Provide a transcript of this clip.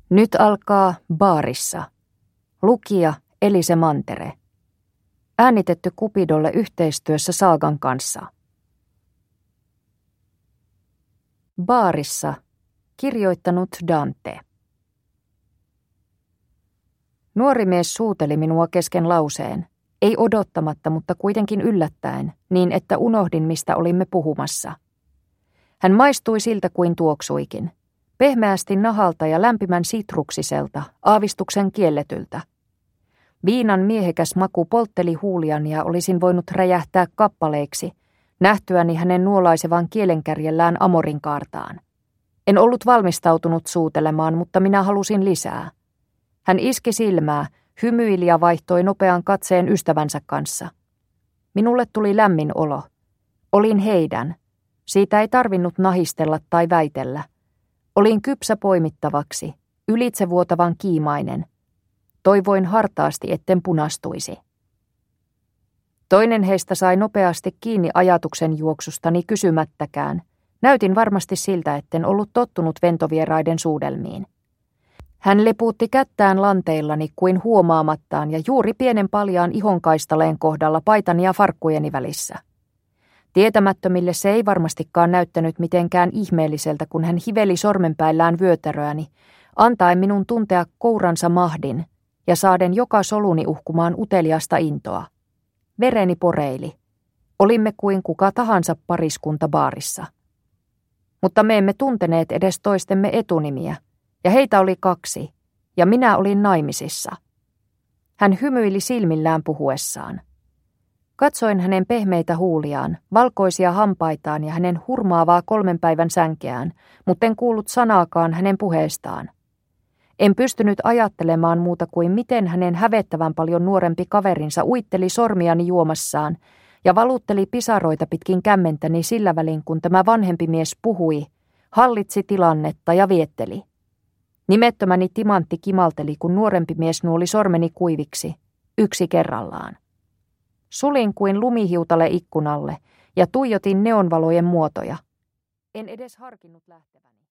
Nyt alkaa Baarissa. Lukija Elise Mantere. Äänitetty Cupidolle yhteistyössä Saagan kanssa. Baarissa. Kirjoittanut Dante. Nuori mies suuteli minua kesken lauseen. Ei odottamatta, mutta kuitenkin yllättäen, niin että unohdin, mistä olimme puhumassa. Hän maistui siltä kuin tuoksuikin. Pehmeästi nahalta ja lämpimän sitruksiselta, aavistuksen kielletyltä. Viinan miehekäs maku poltteli huuliani ja olisin voinut räjähtää kappaleiksi, nähtyäni hänen nuolaisevan kielenkärjellään amorinkaartaan. En ollut valmistautunut suutelemaan, mutta minä halusin lisää. Hän iski silmää, hymyili ja vaihtoi nopean katseen ystävänsä kanssa. Minulle tuli lämmin olo. Olin heidän. Siitä ei tarvinnut nahistella tai väitellä. Olin kypsä poimittavaksi, ylitsevuotavan kiimainen. Toivoin hartaasti, etten punastuisi. Toinen heistä sai nopeasti kiinni ajatuksen juoksustani kysymättäkään. Näytin varmasti siltä, etten ollut tottunut ventovieraiden suudelmiin. Hän lepuutti kättään lanteillani kuin huomaamattaan ja juuri pienen paljaan ihonkaistaleen kohdalla paitani ja farkkujeni välissä. Tietämättömille se ei varmastikaan näyttänyt mitenkään ihmeelliseltä, kun hän hiveli sormenpäillään vyötäröäni, antaen minun tuntea kouransa mahdin ja saaden joka soluni uhkumaan uteliasta intoa. Vereni poreili. Olimme kuin kuka tahansa pariskunta baarissa. Mutta me emme tunteneet edes toistemme etunimiä, ja heitä oli 2, ja minä olin naimisissa. Hän hymyili silmillään puhuessaan. Katsoin hänen pehmeitä huuliaan, valkoisia hampaitaan ja hänen hurmaavaa 3 päivän sänkeään, mutten kuullut sanaakaan hänen puheestaan. En pystynyt ajattelemaan muuta kuin miten hänen hävettävän paljon nuorempi kaverinsa uitteli sormiani juomassaan ja valutteli pisaroita pitkin kämmentäni sillä välin, kun tämä vanhempi mies puhui, hallitsi tilannetta ja vietteli. Nimettömäni timantti kimalteli, kun nuorempi mies nuoli sormeni kuiviksi, yksi kerrallaan. Sulin kuin lumihiutale ikkunalle ja tuijotin neonvalojen muotoja. En edes harkinnut lähteväni.